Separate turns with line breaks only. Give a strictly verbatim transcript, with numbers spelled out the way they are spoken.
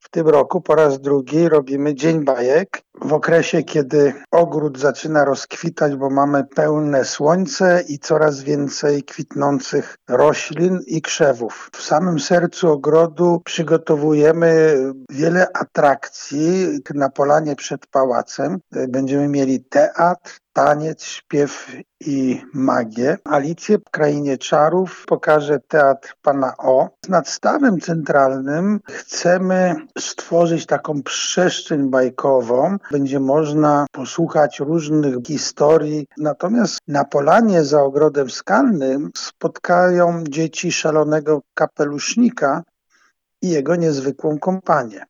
W tym roku po raz drugi robimy Dzień Bajek. W okresie, kiedy ogród zaczyna rozkwitać, bo mamy pełne słońce i coraz więcej kwitnących roślin i krzewów. W samym sercu ogrodu przygotowujemy wiele atrakcji na polanie przed pałacem. Będziemy mieli teatr, taniec, śpiew i magię. Alicję w Krainie Czarów pokaże Teatr Pana O. Nad stawem centralnym chcemy stworzyć taką przestrzeń bajkową. Będzie można posłuchać różnych historii. Natomiast na polanie za ogrodem skalnym spotkają dzieci Szalonego Kapelusznika i jego niezwykłą kompanię.